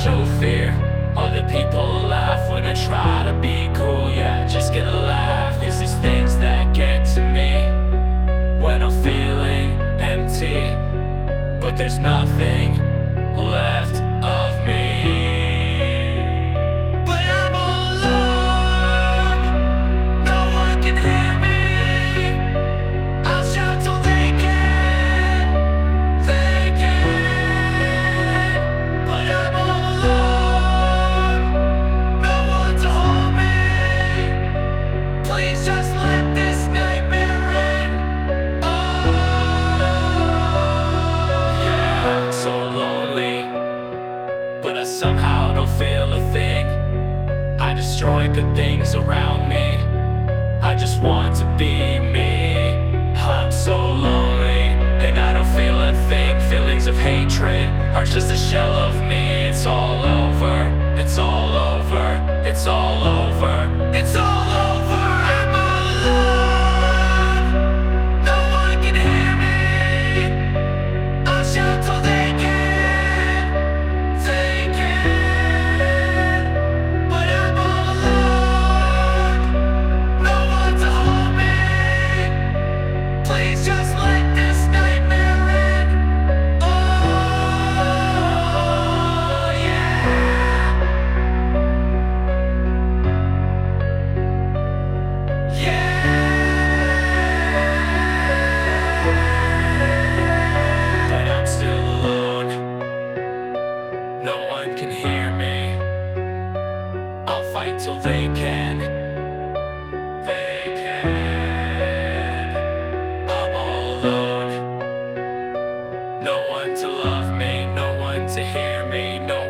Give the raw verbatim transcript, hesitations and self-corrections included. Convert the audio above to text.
show fear. Other people laugh when I try to be cool. Yeah, just get a laugh. It's these things that get to me when I'm feeling empty, but there's nothing left of me. But I somehow don't feel a thing. I destroy good things around me. I just want to be me. I'm so lonely, and I don't feel a thing. Feelings of hatred are just a shell of me. It's all over, it's all over, it's all over, it's all over. I'm alone, no one can hear me. I'll shout till they can hear me. I'll fight till they can. They can. I'm all alone. No one to love me, no one to hear me, no